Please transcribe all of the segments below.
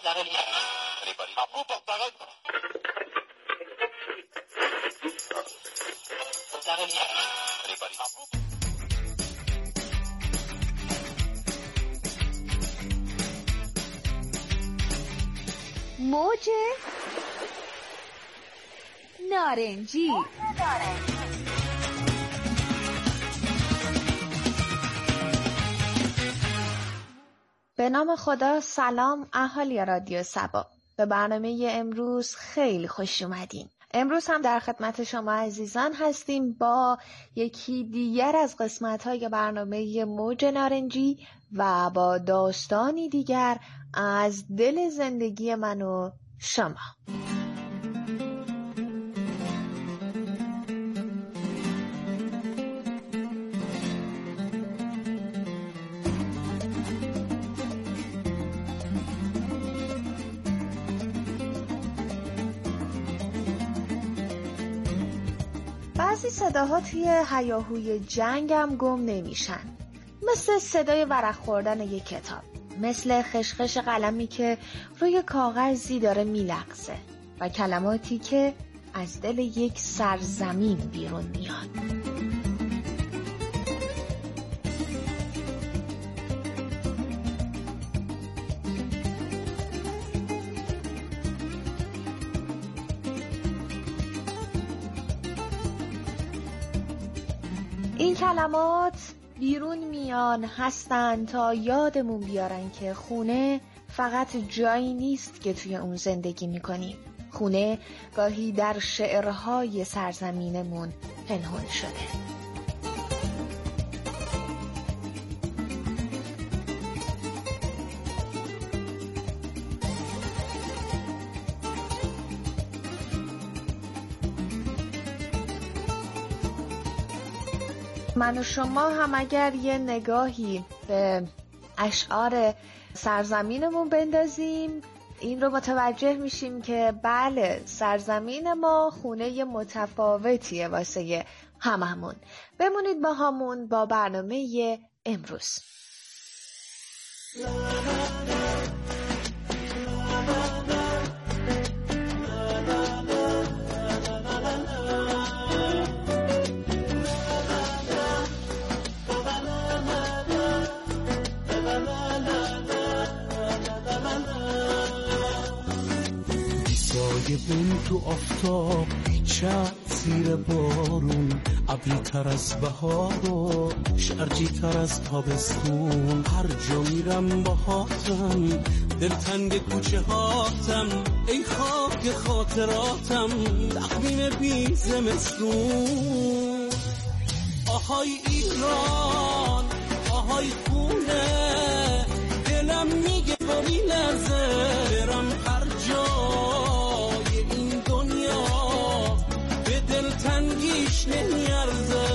موج نارنجی. به نام خدا. سلام اهالی رادیو سبا، به برنامه امروز خیلی خوش اومدین. امروز هم در خدمت شما عزیزان هستیم با یکی دیگر از قسمت‌های برنامه موج نارنجی و با داستانی دیگر از دل زندگی من و شما. بعضی صداها توی هیاهوی جنگ هم گم نمیشن، مثل صدای ورق خوردن یک کتاب، مثل خشخش قلمی که روی کاغذی داره میلغزه و کلماتی که از دل یک سرزمین بیرون میاد. این کلمات بیرون میان هستن تا یادمون بیارن که خونه فقط جایی نیست که توی اون زندگی میکنیم. خونه گاهی در شعرهای سرزمینمون پنهان شده. من و شما هم اگر یه نگاهی به اشعار سرزمینمون بندازیم، این رو متوجه میشیم که بله، سرزمین ما خونه متفاوتیه واسه هممون. بمونید با همون با برنامه امروز. بون تو آفتاب بیچت زیر بارون، ابری تر از بهار و شرجی تر از تابستون. هر جا میرم با هاتم، دلتنگ کوچه هاتم، ای خاک خاطراتم، تقویم بی زمستون. آهای ایران، آهای خونه، دلم میگه با میلرزه برم هر جا تنگیش نمیارزه.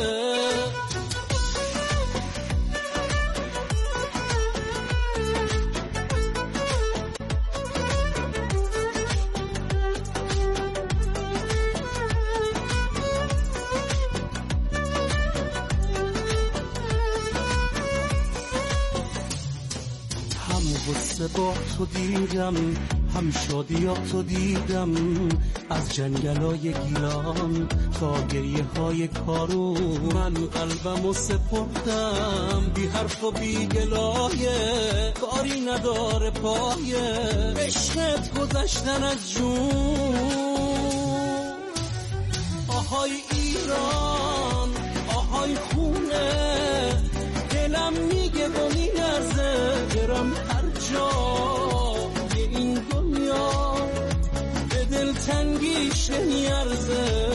هم غصه با تو دیدم، هم شادیاتو دیدم، از جنگلای گیلان تا گریه های کارو. من قلبمو سپردم بی حرف و بی گلایه، کاری نداره پایه، عشقت گذشتن از جون. آهای ایران، آهای خونه، دلم میگه با میلرزه برم هر جا این دنیا، به دل تنگیش نمیارزه.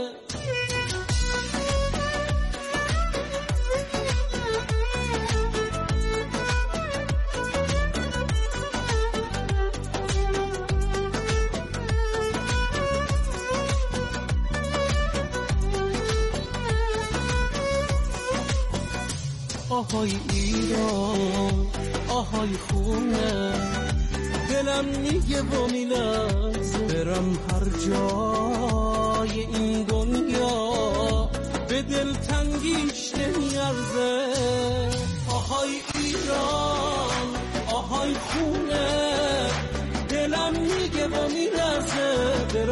آهای ایران، آهای خونه، دلم میگه با میلرزه برم هر جای این دنیا، به دل تنگیش نمیارزه. آهای ایران، آهای خونه،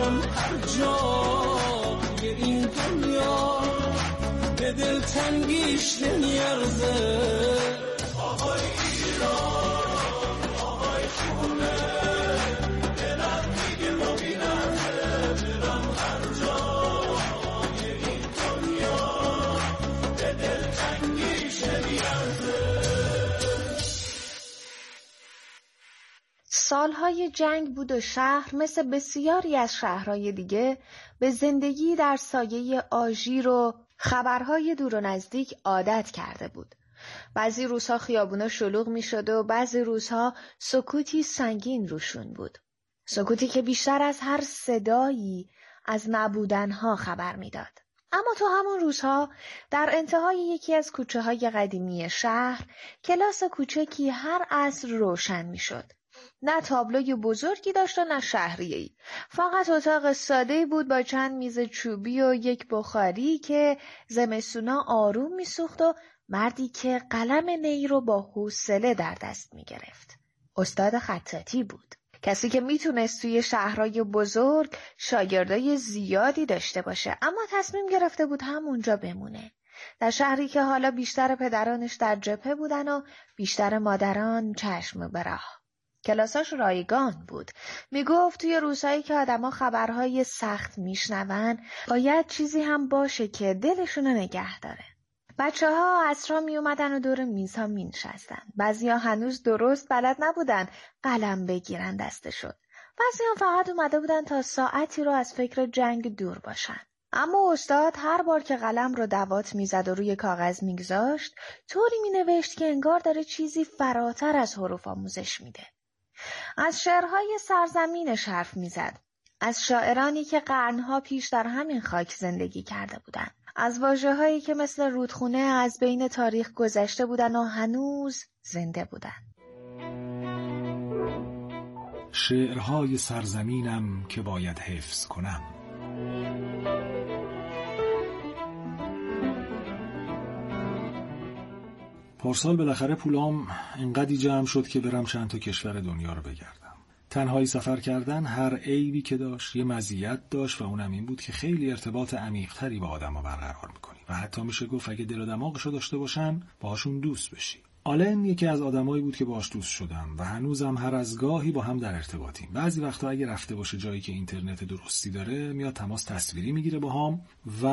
برم هر جای این دنیا، به دل تنگیش نمیارزه. آهای ایران، آهای خونه، دلم دیگه نمیارزه. برم هر جای این دنیا، به دل تنگیش نمیارزه. سالهای جنگ بود و شهر مثل بسیاری از شهرهای دیگه به زندگی در سایه آژیر و خبرهای دور و نزدیک عادت کرده بود. بعضی روزها خیابونا شلوغ می شد و بعضی روزها سکوتی سنگین روشون بود. سکوتی که بیشتر از هر صدایی از نبودنها خبر می داد. اما تو همون روزها در انتهای یکی از کوچه های قدیمی شهر کلاس کوچکی هر عصر روشن می شد. نه تابلوی بزرگی داشت و نه شهریه‌ای. فقط اتاق ساده‌ای بود با چند میز چوبی و یک بخاری که زمستونا آروم میسوخت و مردی که قلم نی رو با حوصله در دست میگرفت. استاد خطاطی بود. کسی که میتونست توی شهرهای بزرگ شاگردای زیادی داشته باشه، اما تصمیم گرفته بود همونجا بمونه. در شهری که حالا بیشتر پدرانش در جبهه بودن و بیشتر مادران چشم به راه. کلاساش رایگان بود. میگفت توی روزهایی که آدما خبرهای سخت میشنون باید چیزی هم باشه که دلشونو نگه داره. بچه‌ها عصرها میومدن و دور میزها مینشستن. بعضیا هنوز درست بلد نبودن قلم بگیرن دستشون. بعضیا فقط اومده بودن تا ساعتی رو از فکر جنگ دور باشن. اما استاد هر بار که قلم رو دوات میزد و روی کاغذ میگذاشت طوری مینوشت که انگار داره چیزی فراتر از حروف آموزش میده. از شعرهای سرزمینش حرف میزد. از شاعرانی که قرنها پیش در همین خاک زندگی کرده بودند. از واژه‌هایی که مثل رودخونه از بین تاریخ گذشته بودن و هنوز زنده بودن. شعرهای سرزمینم که باید حفظ کنم. پارسال بالاخره پولام اینقدی جمع شد که برم چند تا کشور دنیا رو بگردم. تنهایی سفر کردن هر عیبی که داشت یه مزیت داشت و اونم این بود که خیلی ارتباط عمیق‌تری با آدم‌ها برقرار می‌کنی و حتی میشه گفت اگه دل و دماغشو داشته باشن باهاشون دوست بشی. آلن یکی از آدمایی بود که باهاش دوست شدم و هنوزم هر از گاهی با هم در ارتباطیم. بعضی وقتا اگه رفته باشه جایی که اینترنت درستی داره میاد تماس تصویری میگیره باهام و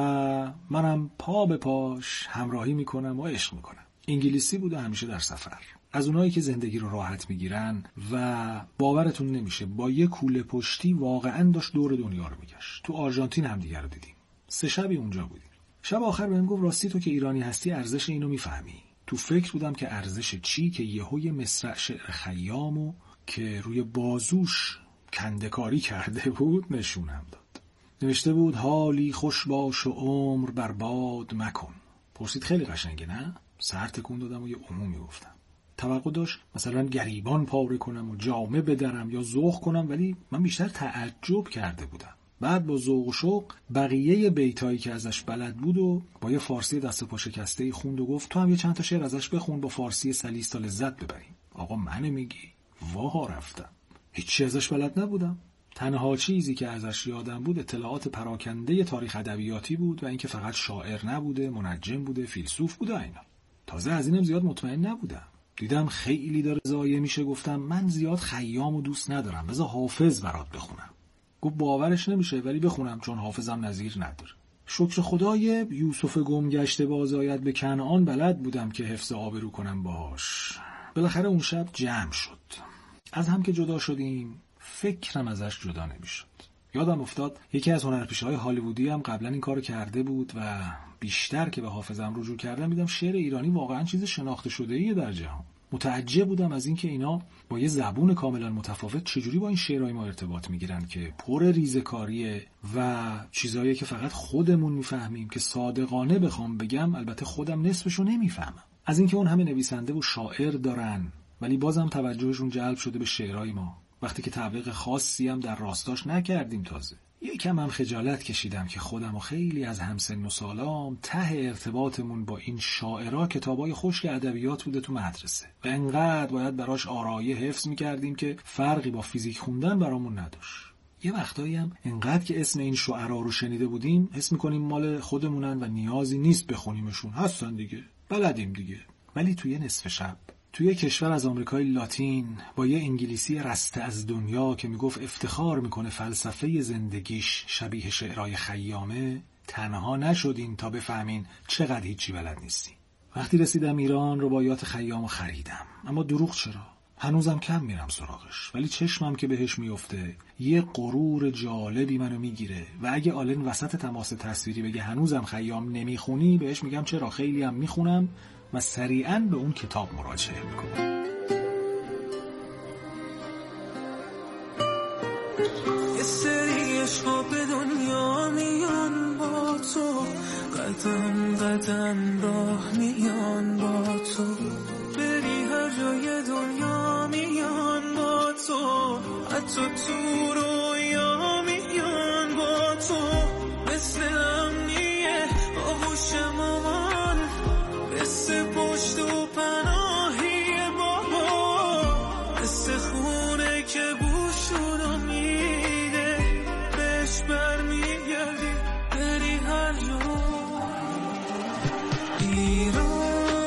منم پا به پاش همراهی میکنم و عشق میکنم. انگلیسی بود و همیشه در سفر. از اونایی که زندگی رو راحت میگیرن و باورتون نمیشه با یه کوله پشتی واقعا داشت دور دنیا رو میگشت. تو آرژانتین هم دیگه رو دیدیم. 3 شبی اونجا بودیم. شب آخر بهم گفت راستی تو که ایرانی هستی ارزش اینو میفهمی. تو فکر بودم که ارزش چی که یهوی مصرع شعر خیامو که روی بازوش کنده‌کاری کرده بود نشونم داد. نوشته بود حالی خوش باش و عمر برباد مکن. پرسید خیلی قشنگه نه؟ سر تکون دادم و یه عمومی گفتم. توقع داشت مثلا گریبان پاره کنم و جامه بدرم یا ذوق کنم، ولی من بیشتر تعجب کرده بودم. بعد با ذوق و شوق بقیه بیتایی که ازش بلد بود و با یه فارسی دست پا شکسته خوند و گفت تو هم یه چند تا شعر ازش بخون با فارسی سلیس تا لذت ببریم. آقا منو میگی؟ واه رفتم. هیچی ازش بلد نبودم. تنها چیزی که ازش یادم بود اطلاعات پراکنده تاریخ ادبیاتی بود و اینکه فقط شاعر نبوده، منجم بوده، فیلسوف بوده اینا. تازه از اینم زیاد مطمئن نبودم. دیدم خیلی داره ضایع میشه، گفتم من زیاد خیامو دوست ندارم، بذار حافظ برات بخونم. گفت باورش نمیشه ولی بخونم چون حافظم نظیر نداره. شکر خدای یوسف گم گشته بازآید به کنعان بلد بودم که حفظ آبرو کنم باش. بالاخره اون شب جمع شد. از هم که جدا شدیم فکرم ازش جدا نمیشد. یادم افتاد یکی از هنرپیشه‌های هالیوودی هم قبلا این کارو کرده بود و بیشتر که به حافظم رجوع کردم دیدم شعر ایرانی واقعا چیز شناخته شده‌ایه در جهان. متعجب بودم از اینکه اینا با یه زبون کاملا متفاوت چجوری با این شعرهای ما ارتباط میگیرن که پر ریزه‌کاریه و چیزایی که فقط خودمون میفهمیم که صادقانه بخوام بگم البته خودم نصفشو نمیفهمم. از اینکه اون همه نویسنده و شاعر دارن ولی بازم توجهشون جلب شده به شعرهای ما وقتی که تبلیغ خاصی هم در راستاش نکردیم. تازه یکم هم خجالت کشیدم که خودم و خیلی از همسن و سالام ته ارتباطمون با این شاعرها کتابای خشک ادبیات بوده تو مدرسه و انقدر باید براش آرایه حفظ میکردیم که فرقی با فیزیک خوندن برامون نداشت. یه وقتایی هم انقدر که اسم این شعرا رو شنیده بودیم حس می‌کنیم مال خودمونن و نیازی نیست بخونیمشون، هستن دیگه، بلدیم دیگه. ولی توی نصف شب توی کشور از آمریکای لاتین با یه انگلیسی رسته از دنیا که میگفت افتخار میکنه فلسفه زندگیش شبیه شعرهای خیامه، تنها نشدین تا بفهمین چقدر هیچی بلد نیستی. وقتی رسیدم ایران رباعیات خیامو خریدم، اما دروغ چرا؟ هنوزم کم میرم سراغش، ولی چشمم که بهش میفته یه غرور جالبی منو میگیره و اگه آلن وسط تماس تصویری بگه هنوزم خیام نمیخونی، بهش میگم چرا، خیلی هم میخونم و سریعاً به اون کتاب مراجعه میکنم. یه سری عشقا به دنیا میان با تو، قدم قدم راه میان با تو، بری هر جای دنیا میان با تو، حتی تو رویا میان با تو، مثل امنیه آغوش مامان، مثل پشت و پناهی بابا، مثل خونه که بوشونو میده بهش برمیگردی بری هر جا. ایران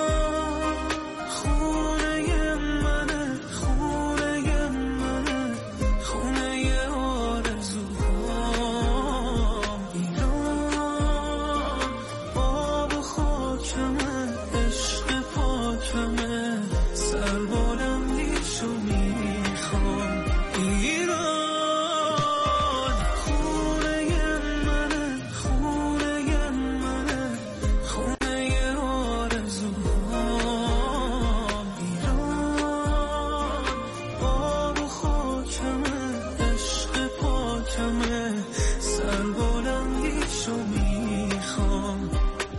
خونه منه، خونه منه، خونه آرزوهام. ایران آب و خاکمه، عشق پاکمه، سر بلندیشو میخوام. ایران خونه منه، خونه منه، خونه آرزوهام. ایران آب و خاکمه، عشق پاکمه، سر بلندیشو میخوام.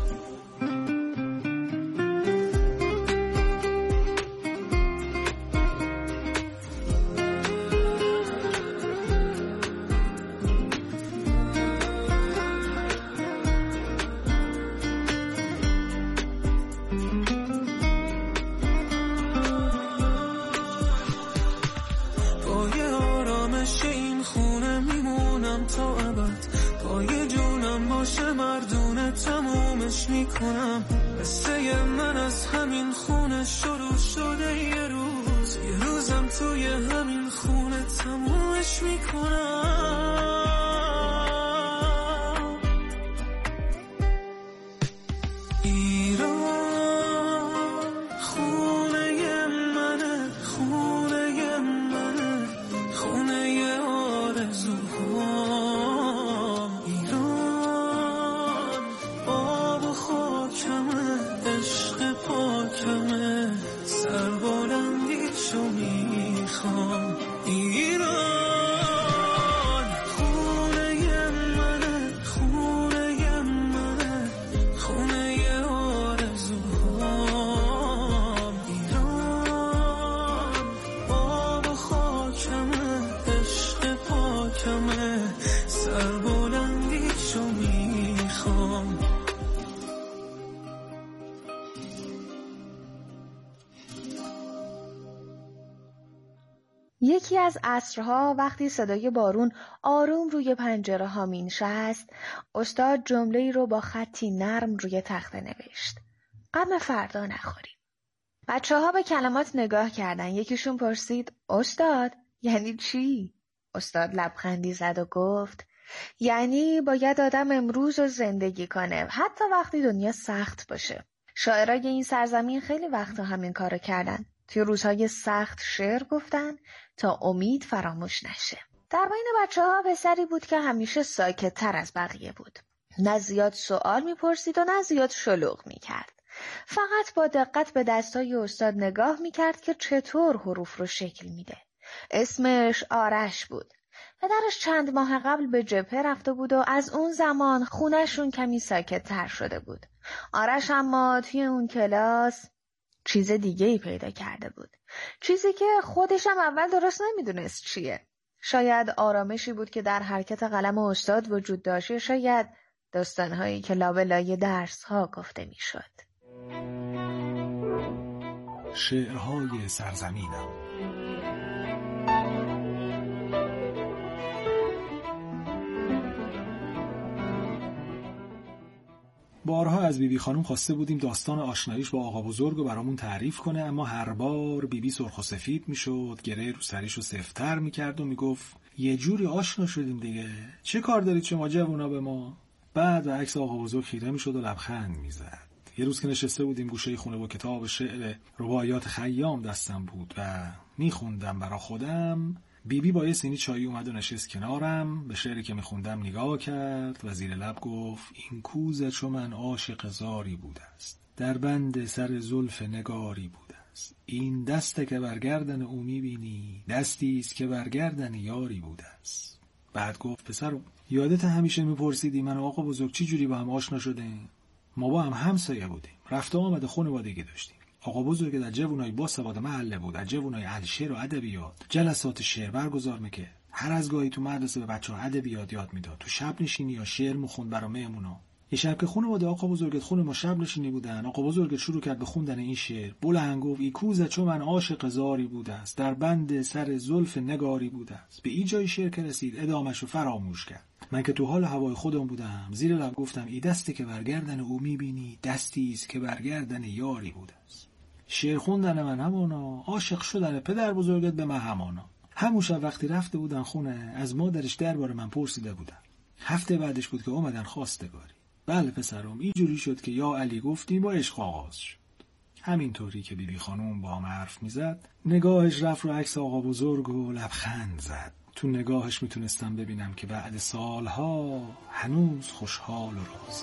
پای آرامش این خونه میمونم تا ابد، پای جونم باشه مردونه تمومش میکنم. قصه من از همین خونه شروع شده، یه روزم توی همین خونه تمومش میکنم. ایران خونه منه، خونه منه، خونه آرزوهام. ایران آب و خاکمه، عشق پاکمه، سر بلندیشو میخوام. ایران خونه منه، خونه منه، خونه آرزوهام. ایران آب و خاکمه، عشق پاکمه، سر بلندیشو میخوام. یکی از عصرها وقتی صدای بارون آروم روی پنجره ها مینشست، استاد جمله‌ای رو با خطی نرم روی تخته نوشت: غم فردا نخوریم. بچه‌ها به کلمات نگاه کردن. یکیشون پرسید: استاد یعنی چی؟ استاد لبخندی زد و گفت: یعنی باید آدم امروز رو زندگی کنه، حتی وقتی دنیا سخت باشه. شاعرای این سرزمین خیلی وقتا همین کارو کردن. توی روزهای سخت شعر گفتن تا امید فراموش نشه. در بین بچه‌ها پسری بود که همیشه ساکت‌تر از بقیه بود. نه زیاد سوال می‌پرسید و نه زیاد شلوغ می‌کرد. فقط با دقت به دستای استاد نگاه می‌کرد که چطور حروف رو شکل میده. اسمش آرش بود. پدرش چند ماه قبل به جبهه رفته بود و از اون زمان خونه‌شون کمی ساکت‌تر شده بود. آرش اما توی اون کلاس چیز دیگه‌ای پیدا کرده بود. چیزی که خودش هم اول درست نمیدونست چیه. شاید آرامشی بود که در حرکت قلم استاد وجود داشت، شاید داستان‌هایی که لابلای درس‌ها گفته میشد. شعرهای سرزمینم. از بیبی خانم خواسته بودیم داستان آشناییش با آقا بزرگ رو برامون تعریف کنه، اما هر بار بیبی سرخ و سفید میشد، گره رو سریش رو سفت‌تر میکرد و میگفت یه جوری آشنا شدیم دیگه، چه کار دارید شما جوونا به ما؟ بعد به عکس آقا بزرگ خیره میشد و لبخند میزد. یه روز که نشسته بودیم گوشه خونه و کتاب شعر رباعیات خیام دستم بود و میخوندم برا خودم، بیبی با یه سینی چایی اومد و نشست کنارم، به شعری که میخوندم نگاه کرد و زیر لب گفت این کوزه چو من عاشق زاری بوده است، در بند سر زلف نگاری بوده است، این دسته که برگردن او میبینی دستی است که برگردن یاری بوده است. بعد گفت پسر یادت همیشه میپرسیدی من و آقا بزرگ چی جوری با هم آشنا شدیم؟ ما با هم همسایه بودیم، رفت و آمد خانوادگی داشتیم. آقا بزرگ در جوونای باسواد محله بود، در جوونای اهل شعر و ادبیات جلسات شعر برگزار میکرد، هر از گاهی تو مدرسه به بچه‌ها ادبیات یاد میداد، تو شب نشینی یا شعر میخوند برا مهمونا. یه شب که خانواده آقا بزرگت خونه ما شب نشینی بودن، آقا بزرگت شروع کرد به خوندن این شعر، بلند گفت ای کوزه چو من عاشق زاری بوده است، در بند سر زلف نگاری بوده است. به این جای شعر که رسید ادامه‌شو فراموش کرد. من که تو حال هوای خودم بودم زیر لب گفتم ای دستی که برگردن او میبینی دستی است که برگردن یاری بوده است. شعر خوندن من همانا، عاشق شدن پدر بزرگت به من همانا. همون شب وقتی رفته بودن خونه از مادرش درباره من پرسیده بودن. هفته بعدش بود که اومدن خواستگاری. بله پسرم اینجوری شد که یا علی گفتیم و عشق آغاز شد. همینطوری که بیبی خانوم با هم حرف میزد نگاهش رفت رو عکس آقا بزرگ و لبخند زد. تو نگاهش میتونستم ببینم که بعد سالها هنوز خوشحال و راضی.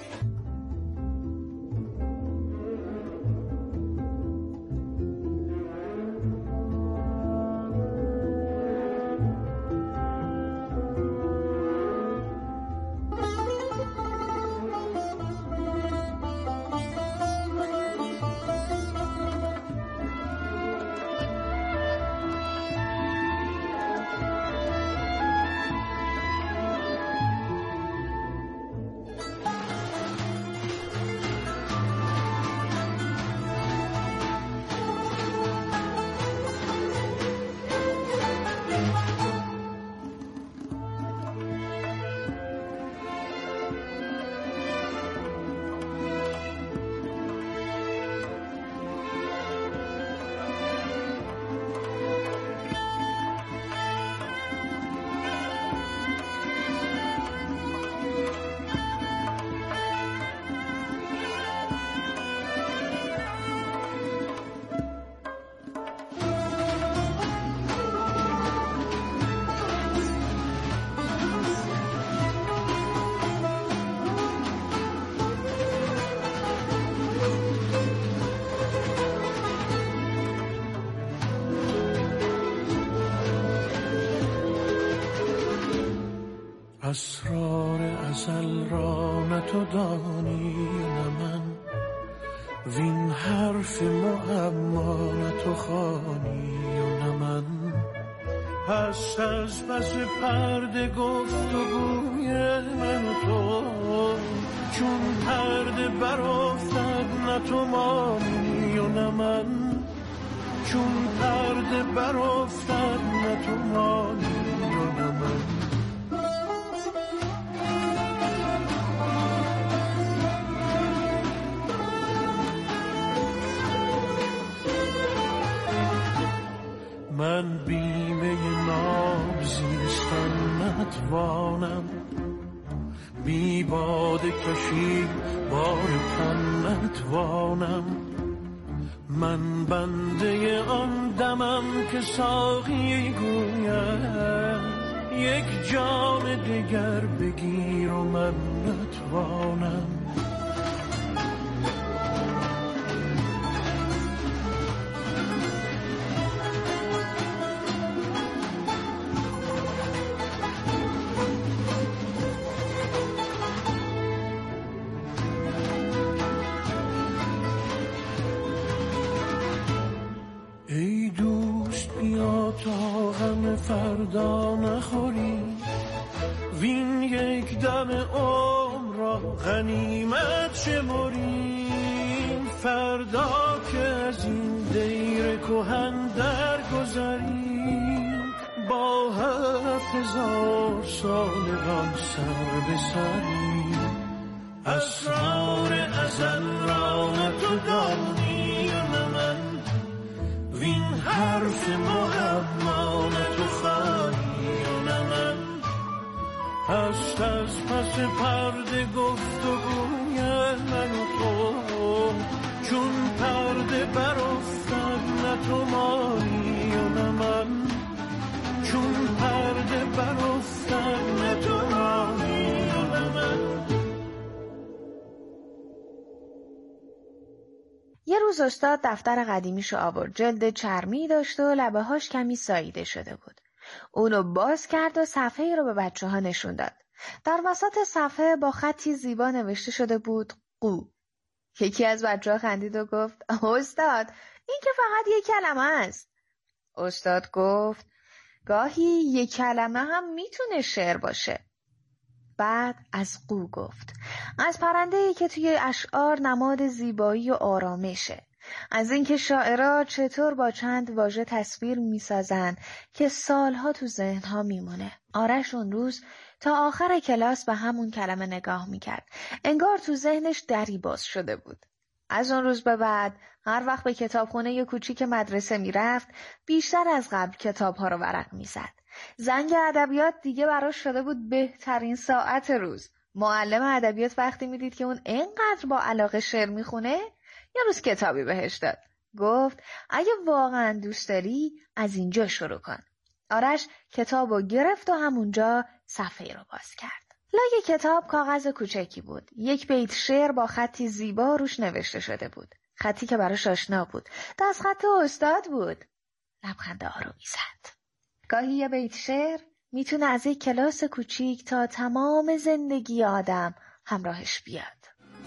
اسرار ازل را نه تو دانی نه من، وین حرف معما نه تو خوانی و نه من. پس از پس پرده گفت و گوی من و تو، چون پرده برافتد نه تو مانی و نه من، چون پرده برافتد نه تو مانی و نه من. من بیمه ناب زیستن نتوانم، بی باده کشید بار تن نتوانم. من بنده آن دمم که ساقی گوید یک جام دیگر بگیر و من نتوانم. تا غم فردا نخوری، وین یک دم عمر را غنیمت شمریم. فردا که از این دیر کهن درگذریم، با 7000 سالگان سر به سریم. اسرار ازل را نه تو دانی و نه من، وین حرف معما نه تو خوانی و نه من. هست از پس پرده گفت و گوی من و تو، چون پرده برافتد نه تو مانی و نه من، چون پرده برافتد نه تو مانی و نه من. یه روز استاد دفتر قدیمیشو آورد. جلد چرمی داشت و لبه هاش کمی ساییده شده بود. اونو باز کرد و صفحه رو به بچه ها نشون داد. در وسط صفحه با خطی زیبا نوشته شده بود قو. یکی از بچه ها خندید و گفت استاد این که فقط یک کلمه است. استاد گفت گاهی یک کلمه هم میتونه شعر باشه. بعد از قو گفت، از پرنده‌ای که توی اشعار نماد زیبایی و آرامشه، از اینکه شاعرها چطور با چند واژه تصویر میسازن که سالها تو ذهنها میمونه. آرش اون روز تا آخر کلاس به همون کلمه نگاه میکرد، انگار تو ذهنش دری باز شده بود. از اون روز به بعد هر وقت به کتابخونه کوچیک مدرسه میرفت بیشتر از قبل کتابها رو ورق میزد. زنگ ادبیات دیگه براش شده بود بهترین ساعت روز. معلم ادبیات وقتی میدید که اون اینقدر با علاقه شعر میخونه، یه روز کتابی بهش داد. گفت اگه واقعا دوست داری از اینجا شروع کن. آرش کتابو گرفت و همونجا صفحه رو باز کرد. لای کتاب کاغذ کوچکی بود. یک بیت شعر با خطی زیبا روش نوشته شده بود. خطی که براش آشنا بود. دست خط استاد بود. لبخند آرومی زد. گاهی یه بیت شعر میتونه از یک کلاس کوچیک تا تمام زندگی آدم همراهش بیاد.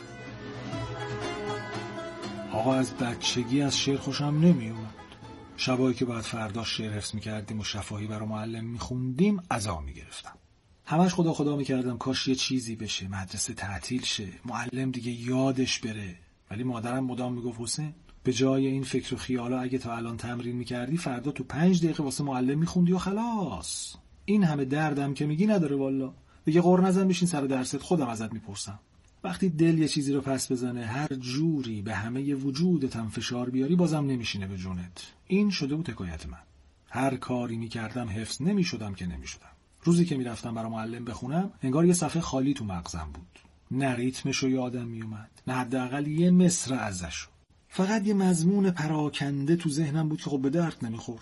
آقا از بچگی از شعر خوشم نمیومد. شبایی که بعد فردا شعر حفظ میکردیم و شفاهی برای معلم میخوندیم عزا میگرفتم. همش خدا میکردم کاش یه چیزی بشه، مدرسه تعطیل شه، معلم دیگه یادش بره. ولی مادرم مدام میگفت حسین به جای این فکر و خیالا اگه تا الان تمرین میکردی فردا تو 5 دقیقه واسه معلم میخوندی و خلاص. این همه دردم که میگی نداره والا. دیگه قر نزن بشین سر درست، خودم ازت میپرسم. وقتی دل یه چیزی رو پس بزنه هر جوری به همه وجودت هم فشار بیاری بازم نمیشینه به جونت. این شده بود حکایت من. هر کاری میکردم حفظ نمیشدم که نمیشدم. روزی که میرفتم برای معلم بخونم انگار یه صفحه خالی تو مغزم بود. نه ریتمشو یادم میومد، نه حداقل یه مصرع ازشو. فقط یه مضمون پراکنده تو ذهنم بود که خب به درد نمیخورد.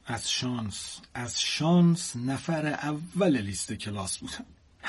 از شانس نفر اول لیست کلاس بودم.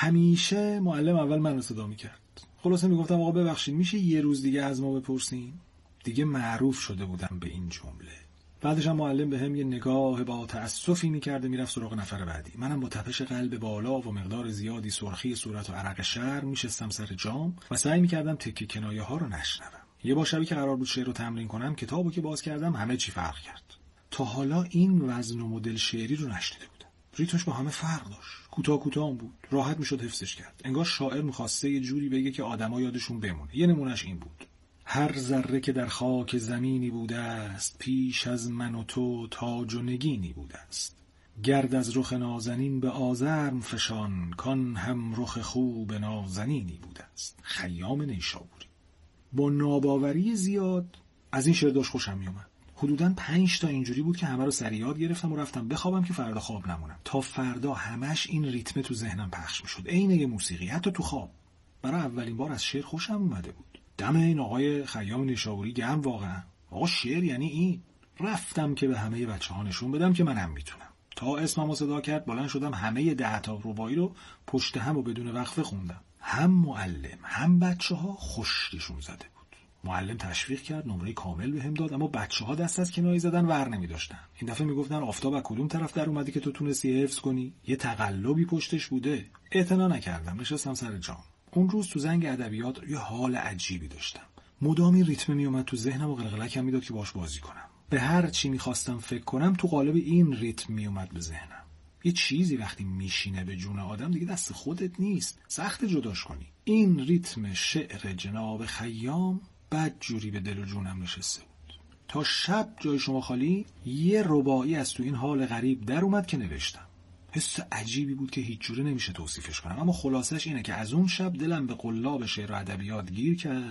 همیشه معلم اول من رو صدا میکرد. خلاصه میگفتم آقا ببخشید میشه یه روز دیگه از ما بپرسین؟ دیگه معروف شده بودم به این جمله. بعدش هم معلم به هم یه نگاه با تأسفی میکرد و میرفت سراغ نفر بعدی. منم با تپش قلب بالا و مقدار زیادی سرخی صورت و عرق شرم میشستم سر جام و سعی میکردم تکه کنایه ها رو نشنوم. یه بار شبی که قرار بود شعر رو تمرین کنم کتابو که باز کردم همه چی فرق کرد. تا حالا این وزن و مدل شعری رو نشنیده بودم. ریتمش با همه فرق داشت. کوتاه بود. راحت میشد حفظش کرد. انگار شاعر می‌خواسته یه جوری بگه که آدما یادشون بمونه. یه نمونهش این بود: هر ذره که در خاک زمینی بوده است، پیش از من و تو تاج و نگینی بوده است. گرد از رخ نازنین به آزرم فشان، کان هم رخ خوب نازنینی بوده است. خیام نیشابوری. با ناباوری زیاد از این شعر داشت خوشم میومد. حدوداً 5 تا اینجوری بود که همه رو سر یاد گرفتم و رفتم بخوابم که فردا خواب نمونم. تا فردا همش این ریتم تو ذهنم پخش میشد، عین یه موسیقی، حتی تو خواب. برای اولین بار از شعر خوشم اومده بود. دم این آقای خیام نیشابوری گرم واقعا. آقا شعر یعنی این. رفتم که به همه بچه‌ها نشون بدم که منم میتونم. تا اسممو صدا کرد بلند شدم همه 10 تا رباعی رو پشت هم و بدون وقفه خوندم. هم معلم هم بچه‌ها خوششون زده. معلم تشویق کرد، نمره کامل بهم داد، اما بچه‌ها دست از کنایه زدن ور نمی‌داشتن. این دفعه میگفتن آفتاب از کدوم طرف در اومدی که تو تونستی حفظ کنی؟ یه تقلبی پشتش بوده. اعتنا نکردم، نشستم سر جام. اون روز تو زنگ ادبیات یه حال عجیبی داشتم. مدام ریتم میومد تو ذهنم و قلقلکم میداد که باش بازی کنم. به هر چی می‌خواستم فکر کنم تو قالب این ریتم میومد به ذهنم. یه چیزی وقتی میشینه به جون آدم دیگه دست خودت نیست، سخت جداش کنی. این ریتم شعر جناب خیام بد جوری به دل و جونم نشسته بود. تا شب جای شما خالی یه رباعی از تو این حال غریب در اومد که نوشتم. حس عجیبی بود که هیچ جوره نمیشه توصیفش کنم، اما خلاصش اینه که از اون شب دلم به قلاب شعر و ادبیات گیر کرد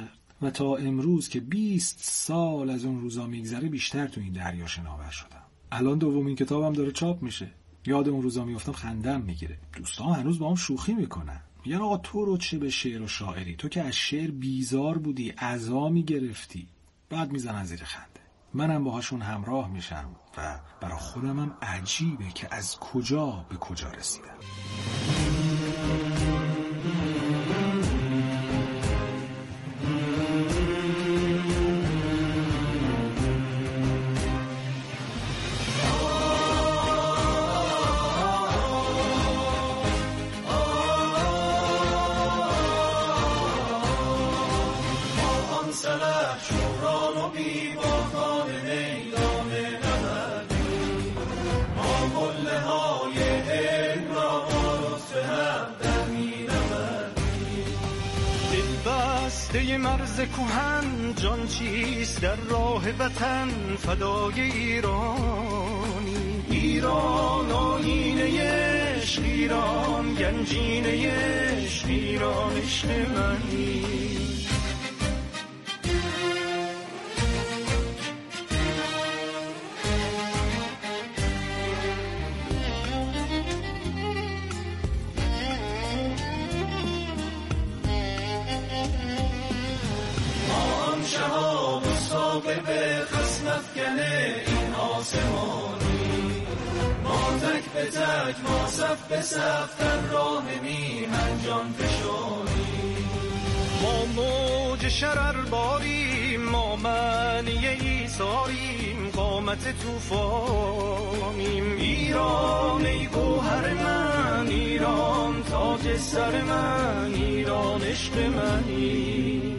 و تا امروز که 20 سال از اون روزا میگذره بیشتر تو این دریا شناور شدم. الان دومین کتابم داره چاپ میشه. یاد اون روزا میافتم خندم میگیره. دوستان هنوز با هم شوخی میکنن، میگن آقا تو رو چه به شعر و شاعری، تو که از شعر بیزار بودی، عزا میگرفتی. بعد میزنن زیر خنده. منم باهاشون همراه میشم و برای خودم هم عجیبه که از کجا به کجا رسیدم. مرز کهن جان چیست در راه وطن فدای ایرانی. ایران آیینه عشق، ایران گنجینه عشق، ایران عشق منی. به خصم افکنه این آسمانی، ما تک به تک، ما صف به صف در راه میهن جان فشانی. ما موج شرر باریم، ما معنی ایثاریم، قامت طوفانیم. ایران ای گوهر من، ایران تاج سر من، ایران عشق منی.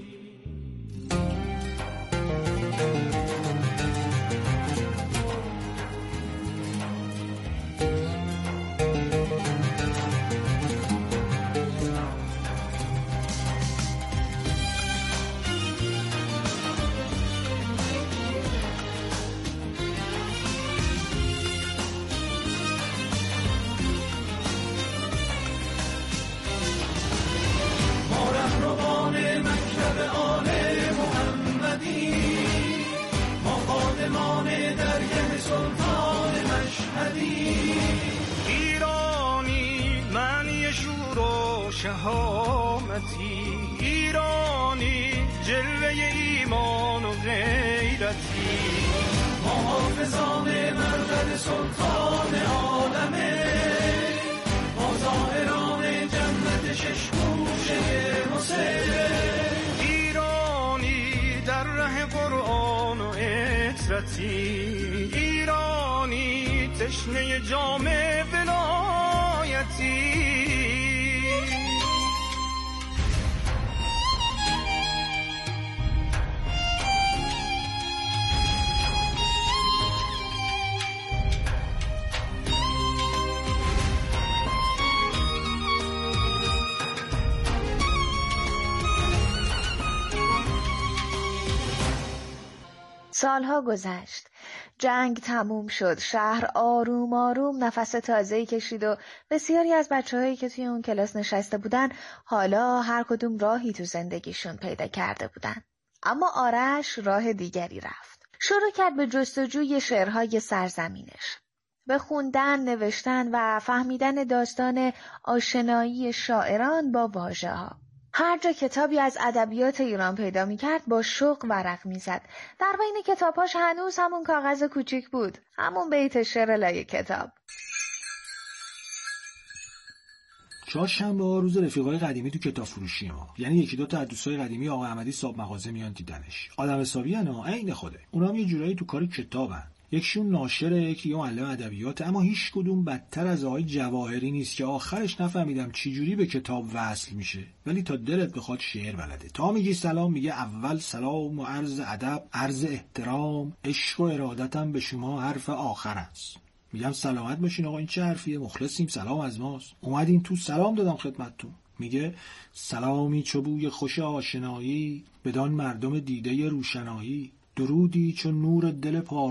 ایرانی جلوه ایمان و غیرتی، محافظان مردد سلطان عالمه، ما ظاهران جنت شش گوشه حسین. ایرانی در ره قرآن و عطرتی، ایرانی تشنه جام ولایتی. سالها گذشت. جنگ تموم شد. شهر آروم آروم نفس تازه‌ای کشید و بسیاری از بچه‌هایی که توی اون کلاس نشسته بودن حالا هر کدوم راهی تو زندگیشون پیدا کرده بودن. اما آرش راه دیگری رفت. شروع کرد به جستجوی شعرهای سرزمینش. به خوندن، نوشتن و فهمیدن داستان آشنایی شاعران با واژه‌ها. هر جا کتابی از ادبیات ایران پیدا می‌کرد با شوق ورق می‌زد. در بین کتاباش هنوز همون کاغذ کوچیک بود، همون بیت شعر لای کتاب. چهارشنبه روز رفیقای قدیمی تو کتاب فروشی ما، یعنی یکی دو تا از دوستای قدیمی آقا احمدی صاحب مغازه میان دیدنش. آدم حسابی انا عین خوده. اونام یه جورایی تو کار کتابن. یکیشون ناشره، یکی معلم ادبیات، اما هیچ کدوم بدتر از آقای جواهری نیست که آخرش نفهمیدم چی جوری به کتاب وصل میشه، ولی تا دلت بخواد شعر بلده. تا میگی سلام میگه اول سلام و عرض ادب، عرض احترام، عشق و ارادتم به شما حرف آخر است. میگم سلامت باشین آقا، این چه حرفیه؟ مخلصیم، سلام از ماست. اومدین تو، سلام دادم خدمتتون. میگه سلامی چو بوی خوش آشنایی، بدان مردم دیده روشنایی، درودی چون نور دل پا